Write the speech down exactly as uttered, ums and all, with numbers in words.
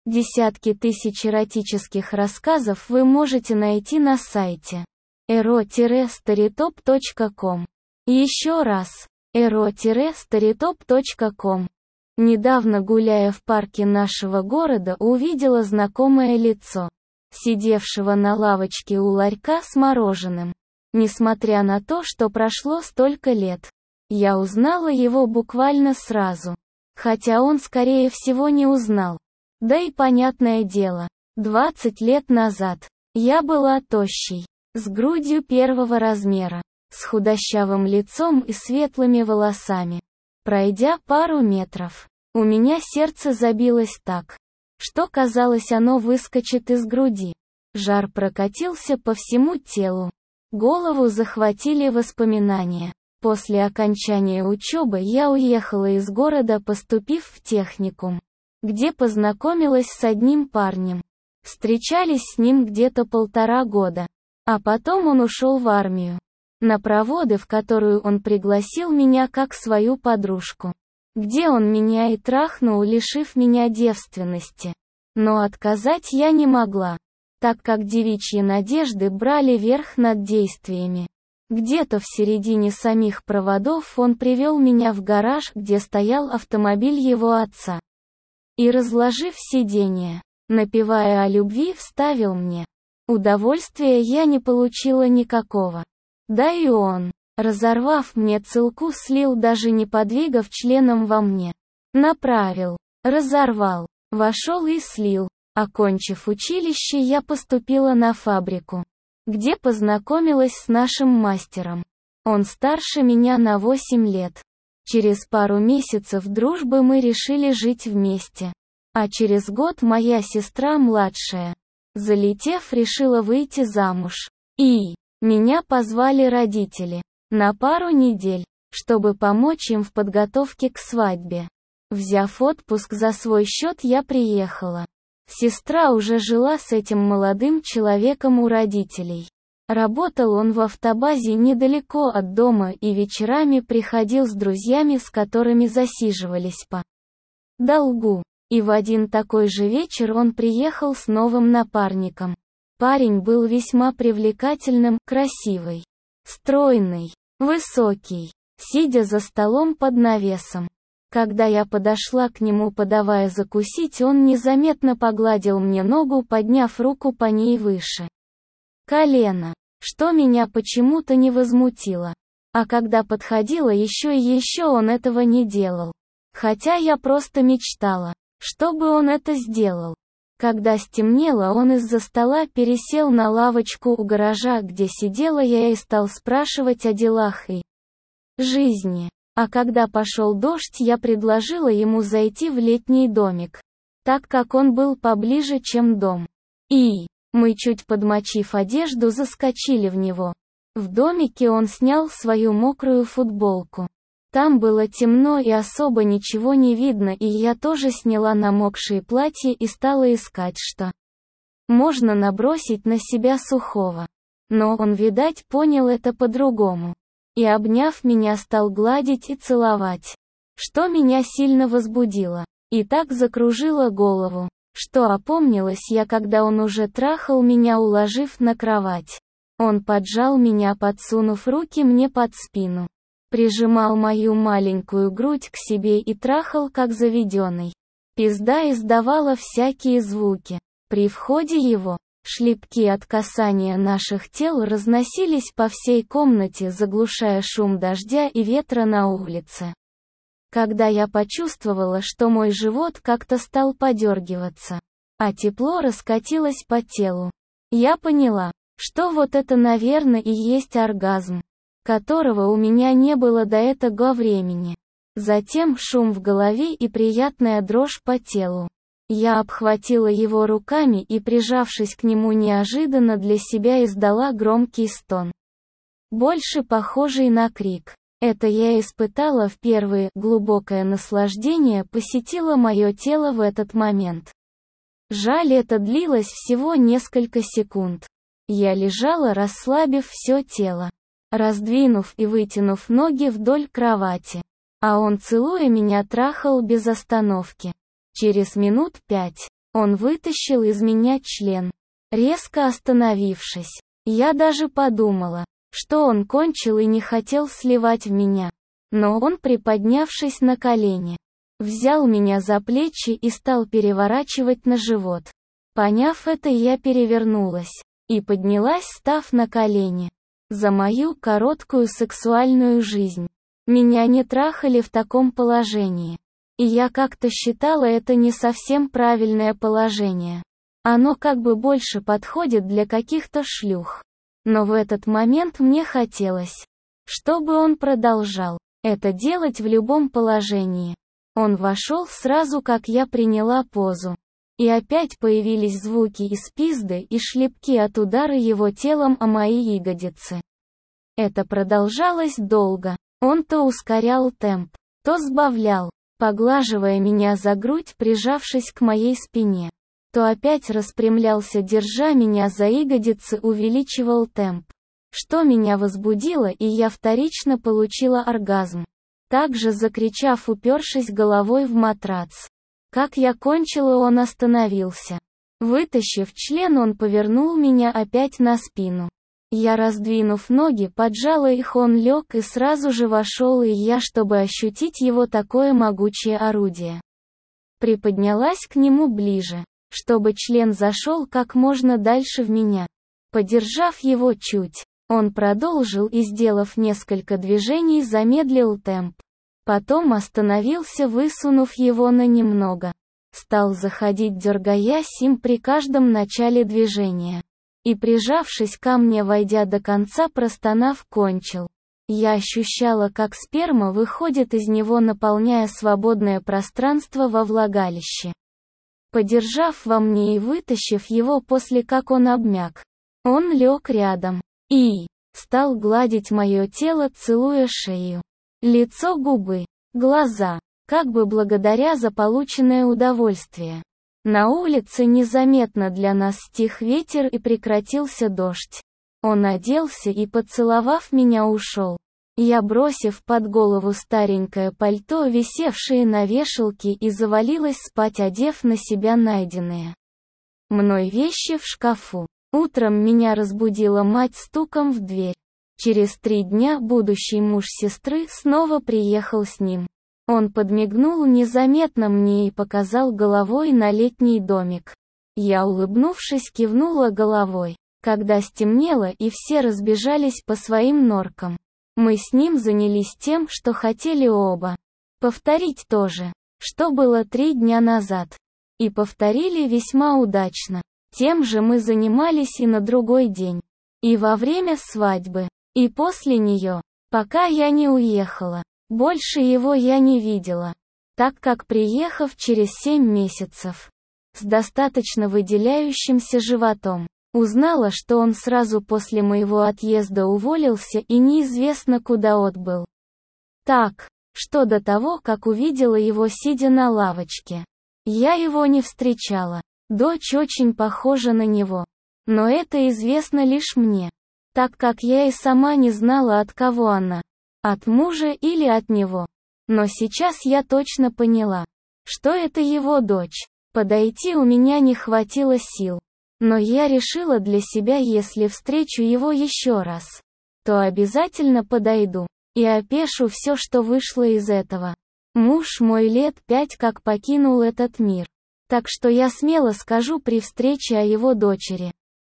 Десятки тысяч эротических рассказов вы можете найти на сайте эро старитоп точка ком. Еще раз, эро старитоп точка ком. Недавно, гуляя в парке нашего города, увидела знакомое лицо, сидевшего на лавочке у ларька с мороженым. Несмотря на то, что прошло столько лет, я узнала его буквально сразу. Хотя он, скорее всего, не узнал. Да и понятное дело, двадцать лет назад я была тощей, с грудью первого размера, с худощавым лицом и светлыми волосами. Пройдя пару метров, у меня сердце забилось так, что казалось, оно выскочит из груди. Жар прокатился по всему телу. Голову захватили воспоминания. После окончания учебы я уехала из города, поступив в техникум, где познакомилась с одним парнем. Встречались с ним где-то полтора года. А потом он ушел в армию. На проводы, в которую он пригласил меня как свою подружку. Где он меня и трахнул, лишив меня девственности. Но отказать я не могла, так как девичьи надежды брали верх над действиями. Где-то в середине самих проводов он привел меня в гараж, где стоял автомобиль его отца. И, разложив сиденье, напевая о любви, вставил мне. Удовольствия я не получила никакого. Да и он, разорвав мне целку, слил, даже не подвигав членом во мне. Направил, разорвал, вошел и слил. Окончив училище, я поступила на фабрику, где познакомилась с нашим мастером. Он старше меня на восемь лет. Через пару месяцев дружбы мы решили жить вместе. А через год моя сестра младшая, залетев, решила выйти замуж. И меня позвали родители на пару недель, чтобы помочь им в подготовке к свадьбе. Взяв отпуск за свой счет, я приехала. Сестра уже жила с этим молодым человеком у родителей. Работал он в автобазе недалеко от дома и вечерами приходил с друзьями, с которыми засиживались по долгу. И в один такой же вечер он приехал с новым напарником. Парень был весьма привлекательным, красивый, стройный, высокий, сидя за столом под навесом. Когда я подошла к нему, подавая закусить, он незаметно погладил мне ногу, подняв руку по ней выше колена, что меня почему-то не возмутило. А когда подходила еще и еще, он этого не делал. Хотя я просто мечтала, чтобы он это сделал. Когда стемнело, он из-за стола пересел на лавочку у гаража, где сидела я, и стал спрашивать о делах и жизни. А когда пошел дождь, я предложила ему зайти в летний домик, так как он был поближе, чем дом. И мы, чуть подмочив одежду, заскочили в него. В домике он снял свою мокрую футболку. Там было темно и особо ничего не видно, и я тоже сняла намокшие платья и стала искать, что можно набросить на себя сухого. Но он, видать, понял это по-другому. И, обняв меня, стал гладить и целовать, что меня сильно возбудило. И так закружило голову, что опомнилась я, когда он уже трахал меня, уложив на кровать. Он поджал меня, подсунув руки мне под спину, прижимал мою маленькую грудь к себе и трахал как заведенный. Пизда издавала всякие звуки. При входе его, шлепки от касания наших тел разносились по всей комнате, заглушая шум дождя и ветра на улице. Когда я почувствовала, что мой живот как-то стал подергиваться, а тепло раскатилось по телу, я поняла, что вот это, наверное, и есть оргазм, которого у меня не было до этого времени. Затем шум в голове и приятная дрожь по телу. Я обхватила его руками и, прижавшись к нему, неожиданно для себя издала громкий стон, больше похожий на крик. Это я испытала впервые. Глубокое наслаждение посетило мое тело в этот момент. Жаль, это длилось всего несколько секунд. Я лежала, расслабив все тело, раздвинув и вытянув ноги вдоль кровати. А он, целуя меня, трахал без остановки. Через минут пять Он вытащил из меня член, резко остановившись. Я даже подумала, что он кончил и не хотел сливать в меня. Но он, приподнявшись на колени, взял меня за плечи и стал переворачивать на живот. Поняв это, я перевернулась и поднялась, став на колени. За мою короткую сексуальную жизнь меня не трахали в таком положении. И я как-то считала это не совсем правильное положение. Оно как бы больше подходит для каких-то шлюх. Но в этот момент мне хотелось, чтобы он продолжал это делать в любом положении. Он вошел сразу, как я приняла позу. И опять появились звуки из пизды и шлепки от удара его телом о мои ягодицы. Это продолжалось долго. Он то ускорял темп, то сбавлял, поглаживая меня за грудь, прижавшись к моей спине. То опять распрямлялся, держа меня за ягодицы, увеличивал темп. Что меня возбудило, и я вторично получила оргазм. Также закричав, упершись головой в матрац. Как я кончила, он остановился. Вытащив член, он повернул меня опять на спину. Я, раздвинув ноги, поджала их, он лег и сразу же вошел, и я, чтобы ощутить его такое могучее орудие, приподнялась к нему ближе, чтобы член зашел как можно дальше в меня. Подержав его чуть, он продолжил и, сделав несколько движений, замедлил темп. Потом остановился, высунув его на немного. Стал заходить, дергаясь им при каждом начале движения. И, прижавшись ко мне, войдя до конца, простонав, кончил. Я ощущала, как сперма выходит из него, наполняя свободное пространство во влагалище. Подержав во мне и вытащив его, после как он обмяк, он лег рядом и стал гладить мое тело, целуя шею, лицо, губы, глаза, как бы благодаря за полученное удовольствие. На улице незаметно для нас стих ветер и прекратился дождь. Он оделся и, поцеловав меня, ушел. Я, бросив под голову старенькое пальто, висевшее на вешалке, и завалилась спать, одев на себя найденные мной вещи в шкафу. Утром меня разбудила мать стуком в дверь. Через три дня будущий муж сестры снова приехал с ним. Он подмигнул незаметно мне и показал головой на летний домик. Я, улыбнувшись, кивнула головой. Когда стемнело и все разбежались по своим норкам, мы с ним занялись тем, что хотели оба повторить то же, что было три дня назад. И повторили весьма удачно. Тем же мы занимались и на другой день, и во время свадьбы, и после нее, пока я не уехала. Больше его я не видела, так как, приехав через семь месяцев, с достаточно выделяющимся животом, узнала, что он сразу после моего отъезда уволился и неизвестно куда отбыл. Так, что до того, как увидела его сидя на лавочке, я его не встречала. Дочь очень похожа на него. Но это известно лишь мне, так как я и сама не знала, от кого она. От мужа или от него. Но сейчас я точно поняла, что это его дочь. Подойти у меня не хватило сил. Но я решила для себя, если встречу его еще раз, то обязательно подойду и опишу все, что вышло из этого. Муж мой лет пять как покинул этот мир. Так что я смело скажу при встрече о его дочери.